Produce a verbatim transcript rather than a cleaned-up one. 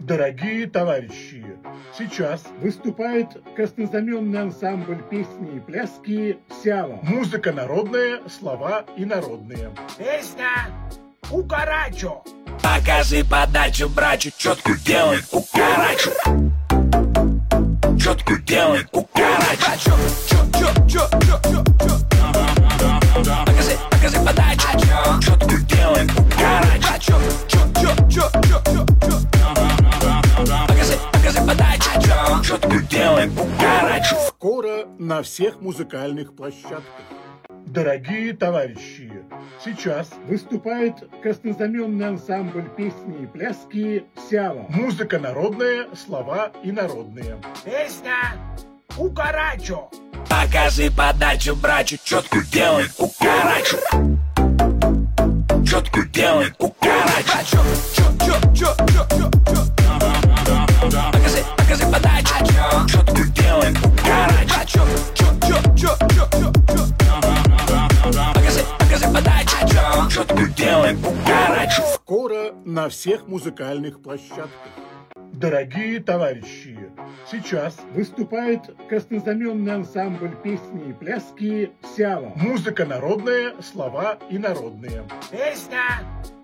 Дорогие товарищи, сейчас выступает краснознаменный ансамбль песни и пляски «Сява». Музыка народная, слова инородные. Песня «Кукарачу». Покажи подачу, брачу, четко делай кукарачу. Четко делай кукарачу. Покажи, покажи подачу, четко делай кукарачу. Покажи, покажи подачу, четко делай кукарачу. Скоро на всех музыкальных площадках. Дорогие товарищи, сейчас выступает краснознаменный ансамбль песни и пляски «Сява». Музыка народная, слова инородные. Песня «Кукарачу». Покажи подачу, брачу, четко делай кукарачу. Четко делай кукарачу. Покажи, покажи подачу, четко делай кукарачу. Покажи, покажи подачу, четко делай кукарачу. Скоро на всех музыкальных площадках. Дорогие товарищи, сейчас выступает краснознаменный ансамбль песни и пляски «Сява». Музыка народная, слова инородные. Песня